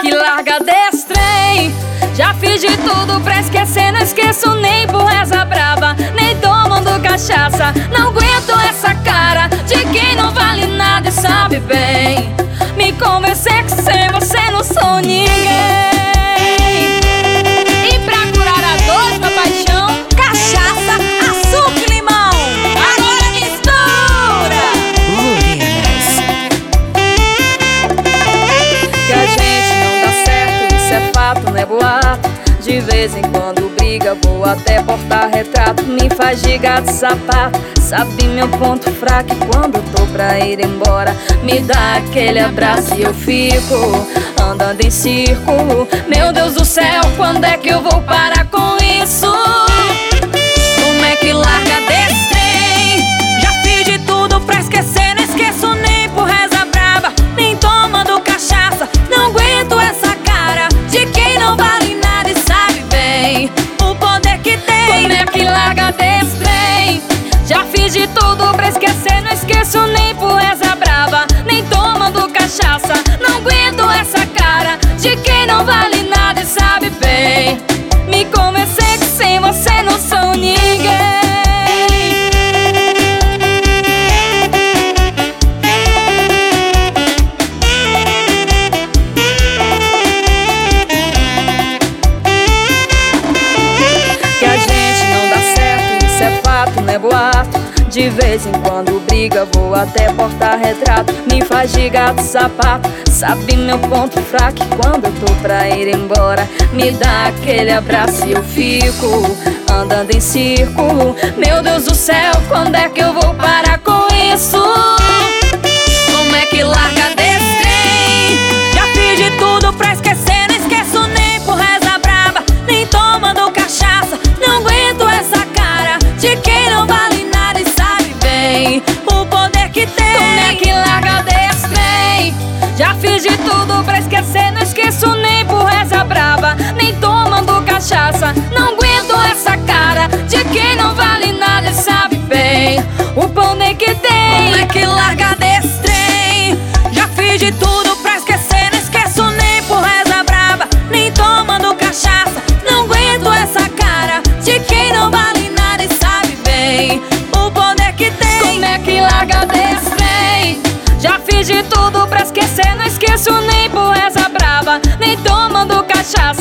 que larga desse trem? Já fiz de tudo pra esquecer, não esqueço nem por reza brava, nem tomando cachaça. Não aguento essa cara de quem não vale nada e sabe bem. Me convencer que sem você não sou ninguém. E pra curar a dor, minha paixão, cachaça, açúcar e limão. Agora mistura! Que a gente não dá certo, isso é fato, não é boato. De vez em quando briga, vou até portar retrato. Me faz de gato e sapato, sabe meu ponto fraco. E quando eu tô pra ir embora, me dá aquele abraço e eu fico andando em círculo. Meu Deus do céu, quando é que eu vou parar com isso? Como é que larga desse trem? Já fiz de tudo pra esquecer, não esqueço nem por reza braba, nem tomando cachaça. Não aguento essa cara de quem não vale nada e sabe bem o poder que tem. Como é que larga desse trem? Já fiz de tudo pra esquecer, não esqueço nem por reza brava, nem tomando cachaça. Não aguento essa cara de quem não vale nada e sabe bem. Me convencer que sem você não sou ninguém. Que a gente não dá certo, isso é fato, não é boato. De vez em quando briga, vou até portar retrato. Me faz de gato e sapato, sabe meu ponto fraco. E quando eu tô pra ir embora, me dá aquele abraço e eu fico andando em círculo. Meu Deus do céu, quando é que eu vou parar com isso? Como é que larga desse trem? Já fiz de tudo pra esquecer, não esqueço nem por reza braba, nem tomando cachaça. Não aguento essa cara de quem não vale nada e sabe bem o poder que tem. Como é que larga desse trem? Já fiz de tudo pra esquecer, não esqueço nem por reza brava, nem tomando cachaça. Não aguento essa cara de quem não vale nada e sabe bem o poder que tem. Como é que larga desse trem? Já fiz de tudo pra esquecer, não esqueço nem por reza brava, nem tomando cachaça. Não aguento essa cara de quem não vale nada e sabe bem o poder que tem. Como é que larga desse trem? Já fiz de tudo pra esquecer, não esqueço nem por reza brava, nem tomando cachaça.